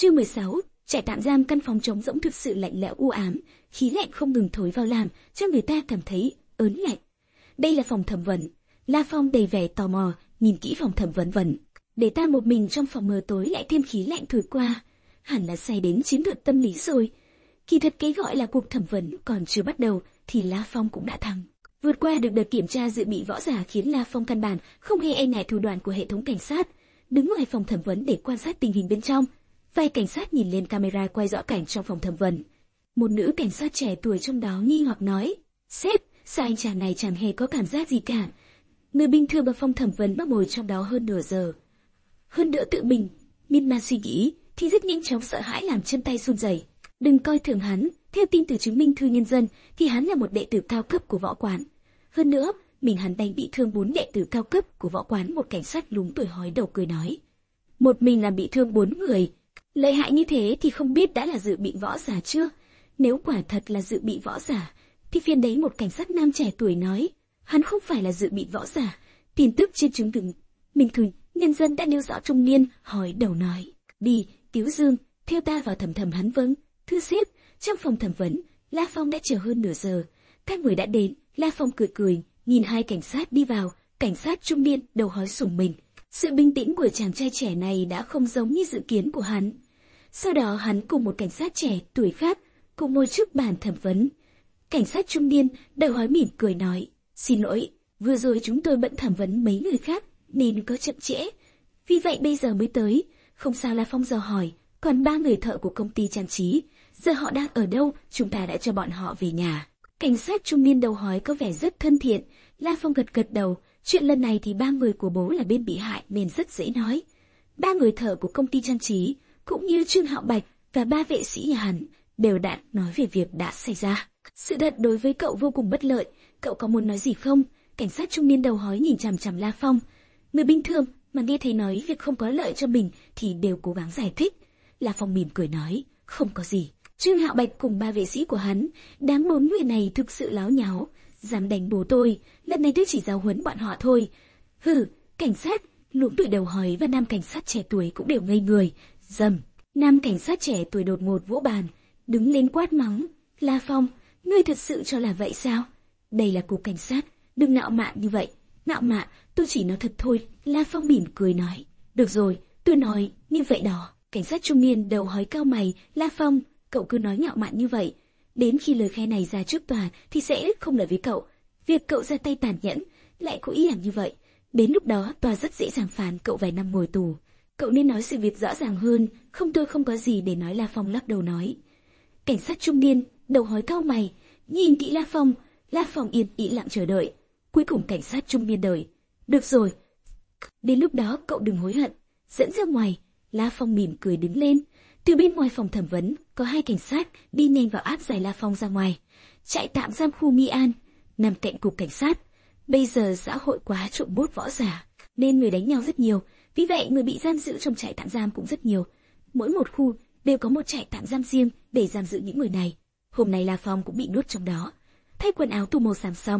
Chương 16, trại tạm giam. Căn phòng trống rỗng thực sự lạnh lẽo u ám, khí lạnh không ngừng thổi vào làm cho người ta cảm thấy ớn lạnh. Đây là phòng thẩm vấn. La Phong đầy vẻ tò mò nhìn kỹ phòng thẩm vấn. Để ta một mình trong phòng mờ tối lại thêm khí lạnh thổi qua, hẳn là say đến chiến thuật tâm lý rồi. Kỳ thật cái gọi là cuộc thẩm vấn còn chưa bắt đầu thì La Phong cũng đã thắng. Vượt qua được đợt kiểm tra dự bị võ giả khiến La Phong căn bản không hề e ngại thủ đoạn của hệ thống cảnh sát. Đứng ngoài phòng thẩm vấn để quan sát tình hình bên trong, vài cảnh sát nhìn lên camera quay rõ cảnh trong phòng thẩm vấn. Một nữ cảnh sát trẻ tuổi trong đó nghi hoặc nói: "Sếp, sao anh chàng này chẳng hề có cảm giác gì cả?" Người bình thường vào phòng thẩm vấn bác ngồi trong đó hơn nửa giờ. Hơn nữa tự mình miên man suy nghĩ thì rất nhanh chóng sợ hãi làm chân tay run rẩy. Đừng coi thường hắn, theo tin từ chứng minh thư nhân dân thì hắn là một đệ tử cao cấp của võ quán. Hơn nữa, mình hắn đánh bị thương 4 đệ tử cao cấp của võ quán. Một cảnh sát lúng tuổi hói đầu cười nói: "Một mình làm bị thương 4 người, lợi hại như thế thì không biết đã là dự bị võ giả chưa?" Nếu quả thật là dự bị võ giả, thì phiền đấy. Một cảnh sát nam trẻ tuổi nói: "Hắn không phải là dự bị võ giả." Tin tức trên chứng minh thư nhân dân đã nêu rõ. Trung niên hói đầu nói: "Đi, Tiếu Dương, theo ta vào thẩm." Hắn vâng, thưa sếp. Trong phòng thẩm vấn, La Phong đã chờ hơn nửa giờ. Các người đã đến. La Phong cười nhìn hai cảnh sát đi vào. Cảnh sát trung niên đầu hói sủng mình. Sự bình tĩnh của chàng trai trẻ này đã không giống như dự kiến của hắn. Sau đó hắn cùng một cảnh sát trẻ tuổi khác cùng ngồi trước bàn thẩm vấn. Cảnh sát trung niên đầu hói mỉm cười nói: "Xin lỗi, vừa rồi chúng tôi bận thẩm vấn mấy người khác nên có chậm trễ, vì vậy bây giờ mới tới." "Không sao." La Phong dò hỏi: "Còn 3 người thợ của công ty trang trí, giờ họ đang ở đâu? Chúng ta đã cho bọn họ về nhà." Cảnh sát trung niên đầu hói có vẻ rất thân thiện. La Phong gật đầu. Chuyện lần này thì 3 người của bố là bên bị hại nên rất dễ nói. 3 người thợ của công ty trang trí, cũng như Trương Hạo Bạch và 3 vệ sĩ nhà hắn, đều đã nói về việc đã xảy ra. Sự thật đối với cậu vô cùng bất lợi. Cậu có muốn nói gì không? Cảnh sát trung niên đầu hói nhìn chằm chằm La Phong. Người bình thường mà nghe thấy nói việc không có lợi cho mình thì đều cố gắng giải thích. La Phong mỉm cười nói: "Không có gì." Trương Hạo Bạch cùng 3 vệ sĩ của hắn, đám 4 người này thực sự láo nháo, dám đánh bố tôi, lần này tôi chỉ giáo huấn bọn họ thôi. Hừ. Cảnh sát lúng tuổi đầu hói và nam cảnh sát trẻ tuổi cũng đều ngây người. Dầm. Nam cảnh sát trẻ tuổi đột ngột vỗ bàn, đứng lên quát mắng: "La Phong, ngươi thật sự cho là vậy sao? Đây là cục cảnh sát, đừng ngạo mạn như vậy." "Ngạo mạn? Tôi chỉ nói thật thôi." La Phong mỉm cười nói: "Được rồi, tôi nói như vậy đó." Cảnh sát trung niên đầu hói cau mày: "La Phong, cậu cứ nói ngạo mạn như vậy, đến khi lời khai này ra trước tòa thì sẽ không lợi với cậu. Việc cậu ra tay tàn nhẫn, lại có ý làm như vậy, đến lúc đó tòa rất dễ dàng phán cậu vài năm ngồi tù. Cậu nên nói sự việc rõ ràng hơn." "Không, tôi không có gì để nói." La Phong lắc đầu nói. Cảnh sát trung niên đầu hói cau mày, nhìn kỹ La Phong. La Phong yên lặng chờ đợi. Cuối cùng cảnh sát trung niên đời: "Được rồi, đến lúc đó cậu đừng hối hận." Dẫn ra ngoài. La Phong mỉm cười đứng lên. Từ bên ngoài phòng thẩm vấn, có 2 cảnh sát đi nhanh vào áp giải La Phong ra ngoài. Trại tạm giam khu Nghi An, nằm cạnh cục cảnh sát. Bây giờ xã hội quá trộn bốt võ giả, nên người đánh nhau rất nhiều. Vì vậy người bị giam giữ trong trại tạm giam cũng rất nhiều. Mỗi một khu đều có một trại tạm giam riêng để giam giữ những người này. Hôm nay La Phong cũng bị nhốt trong đó. Thay quần áo tu màu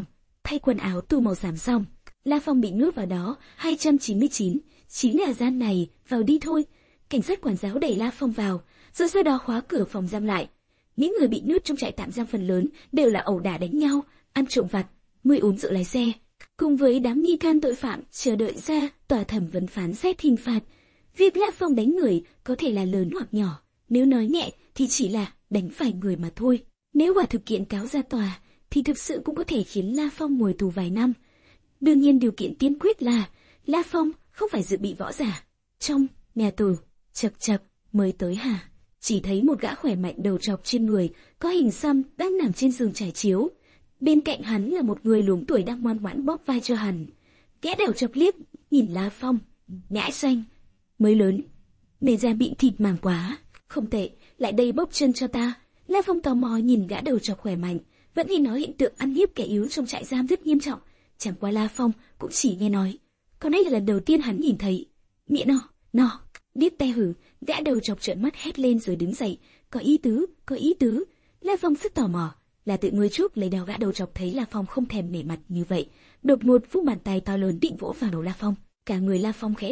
xám xong, La Phong bị nhốt vào đó. 299, chính là gian này, vào đi thôi. Cảnh sát quản giáo đẩy La Phong vào, rồi sau đó khóa cửa phòng giam lại. Những người bị nhốt trong trại tạm giam phần lớn đều là ẩu đả đánh nhau, ăn trộm vặt, người uống rượu lái xe, cùng với đám nghi can tội phạm chờ đợi ra tòa thẩm vấn phán xét hình phạt. Việc La Phong đánh người có thể là lớn hoặc nhỏ, nếu nói nhẹ thì chỉ là đánh phải người mà thôi. Nếu quả thực kiện cáo ra tòa thì thực sự cũng có thể khiến La Phong ngồi tù vài năm. Đương nhiên điều kiện tiên quyết là La Phong không phải dự bị võ giả. Trong nhà tù, chật mới tới hả? Chỉ thấy một gã khỏe mạnh đầu trọc trên người, có hình xăm đang nằm trên giường trải chiếu. Bên cạnh hắn là một người luống tuổi đang ngoan ngoãn bóp vai cho hắn. Gã đầu trọc liếc nhìn La Phong, nhãi xanh, mới lớn, bề da bị thịt màng quá, không tệ, lại đây bóp chân cho ta. La Phong tò mò nhìn gã đầu trọc khỏe mạnh, vẫn nghe nói hiện tượng ăn hiếp kẻ yếu trong trại giam rất nghiêm trọng. Chẳng qua La Phong cũng chỉ nghe nói, còn đây là lần đầu tiên hắn nhìn thấy. Nghĩa no, điếc tai hử. Gã đầu trọc trợn mắt hét lên rồi đứng dậy. Có ý tứ. La Phong rất tò mò, là tự ngươi trước lấy đao. Gã đầu trọc thấy La Phong không thèm nể mặt như vậy, đột ngột vung bàn tay to lớn định vỗ vào đầu La Phong. Cả người La Phong khẽ động,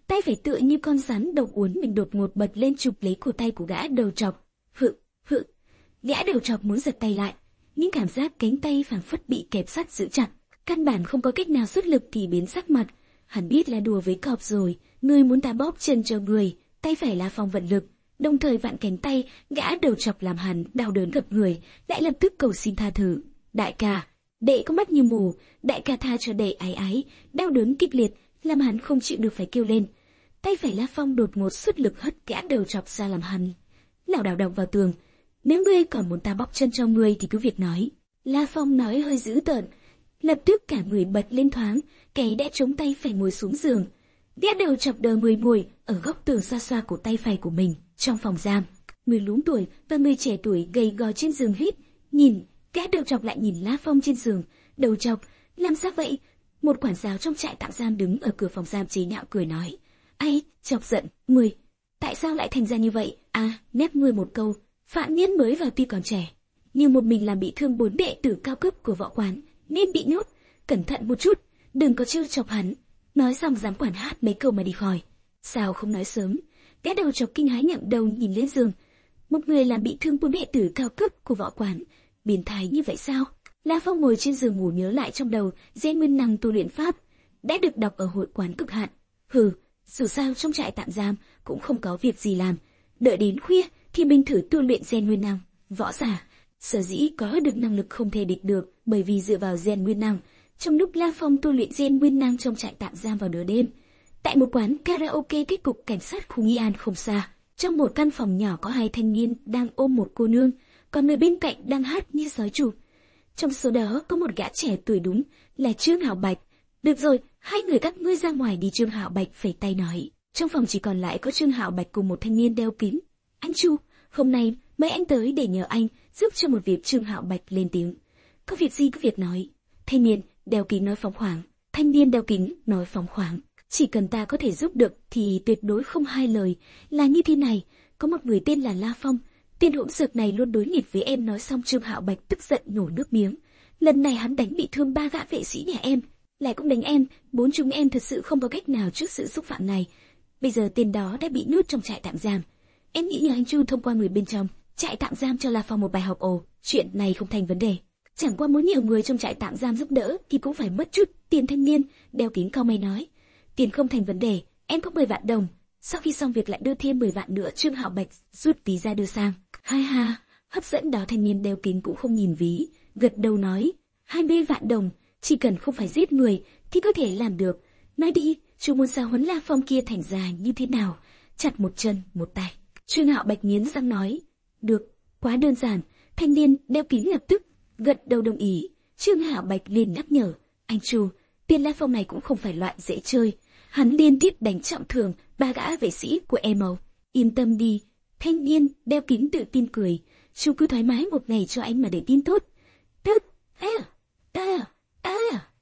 tay phải tựa như con rắn độc uốn mình đột ngột bật lên chụp lấy cổ tay của gã đầu trọc. Hự, gã đầu trọc muốn giật tay lại, nhưng cảm giác cánh tay phảng phất bị kẹp sắt giữ chặt, căn bản không có cách nào xuất lực thì biến sắc mặt. Hắn biết là đùa với cọp rồi, người muốn ta bóp chân cho người, tay phải La Phong vận lực, đồng thời vặn cánh tay gã đầu trọc làm hắn đau đớn gặp người, lại lập tức cầu xin tha thứ. Đại ca, đệ có mắt như mù, đại ca tha cho đệ ái, đau đớn kịch liệt, làm hắn không chịu được phải kêu lên. Tay phải La Phong đột ngột xuất lực hất gã đầu trọc ra làm hắn lảo đảo đập vào tường. Nếu ngươi còn muốn ta bóp chân cho ngươi thì cứ việc nói. La Phong nói hơi dữ tợn. Lập tức cả người bật lên thoáng, cái đã chống tay phải ngồi xuống giường. Gã đầu trọc đờ người ngồi ở góc tường xoa xoa cổ tay phải của mình. Trong phòng giam, người lớn tuổi và người trẻ tuổi gầy gò trên giường hít, nhìn. Gã đầu trọc lại nhìn La Phong trên giường. Đầu trọc, làm sao vậy? Một quản giáo trong trại tạm giam đứng ở cửa phòng giam chế nhạo cười nói. Ai, chọc giận, ngươi, tại sao lại thành ra như vậy? À, nép ngươi một câu, phạm nhân mới vào tuy còn trẻ, nhưng một mình làm bị thương 4 đệ tử cao cấp của võ quán, nên bị nhốt. Cẩn thận một chút, đừng có trêu chọc hắn. Nói xong giám quản hát mấy câu mà đi khỏi. Sao không nói sớm? Gã đầu trọc kinh hãi ngẩng đầu nhìn lên giường. Một người làm bị thương 4 đệ tử cao cấp của võ quán, biến thái như vậy sao? La Phong ngồi trên giường ngủ nhớ lại trong đầu gen nguyên năng tu luyện pháp đã được đọc ở hội quán cực hạn. Hừ, dù sao trong trại tạm giam cũng không có việc gì làm, đợi đến khuya thì mình thử tu luyện gen nguyên năng. Võ giả sở dĩ có được năng lực không thể địch được, bởi vì dựa vào gen nguyên năng. Trong lúc La Phong tu luyện gen nguyên năng trong trại tạm giam vào nửa đêm, tại một quán karaoke cách cục cảnh sát khu Nghi An không xa, trong một căn phòng nhỏ có 2 thanh niên đang ôm một cô nương, còn người bên cạnh đang hát như sói chụp. Trong số đó có một gã trẻ tuổi đúng là Trương Hạo Bạch. Được rồi, hai người các ngươi ra ngoài đi. Trương Hạo Bạch phẩy tay nói. Trong phòng chỉ còn lại có Trương Hạo Bạch cùng một thanh niên đeo kính. Anh Chu, hôm nay mấy anh tới để nhờ anh giúp cho một việc. Trương Hạo Bạch lên tiếng. Có việc gì cứ việc nói. Thanh niên đeo kính nói phóng khoáng. Thanh niên đeo kính nói phóng khoáng. Chỉ cần ta có thể giúp được thì tuyệt đối không hai lời. Là như thế này, có một người tên là La Phong. Tên hỗn xược này luôn đối nghịch với em. Nói xong Trương Hạo Bạch tức giận nhổ nước miếng. Lần này hắn đánh bị thương 3 gã vệ sĩ nhà em, lại cũng đánh em. 4 chúng em thật sự không có cách nào trước sự xúc phạm này. Bây giờ tên đó đã bị nhốt trong trại tạm giam. Em nghĩ nhờ anh Chu thông qua người bên trong trại tạm giam cho La Phong một bài học. Ồ, chuyện này không thành vấn đề. Chẳng qua muốn nhiều người trong trại tạm giam giúp đỡ thì cũng phải mất chút tiền. Thanh niên đeo kính cau mày nói. Tiền không thành vấn đề, em có 10 vạn đồng. Sau khi xong việc lại đưa thêm 10 vạn nữa. Trương Hạo Bạch rút ví ra đưa sang. Hai ha, hấp dẫn đó. Thanh niên đeo kính cũng không nhìn ví, gật đầu nói. 20 vạn đồng, chỉ cần không phải giết người thì có thể làm được. Nói đi, chú muốn sao huấn La Phong kia thành ra như thế nào? Chặt một chân một tay. Trương Hạo Bạch nghiến răng nói. Được, quá đơn giản. Thanh niên đeo kính lập tức gật đầu đồng ý. Trương Hạo Bạch liền nhắc nhở. Anh Chu, tên La Phong này cũng không phải loại dễ chơi. Hắn liên tiếp đánh trọng thương 3 gã vệ sĩ của em. Yên tâm đi. Thanh niên đeo kính tự tin cười. Chú cứ thoải mái một ngày cho anh mà để tin tốt. Tức,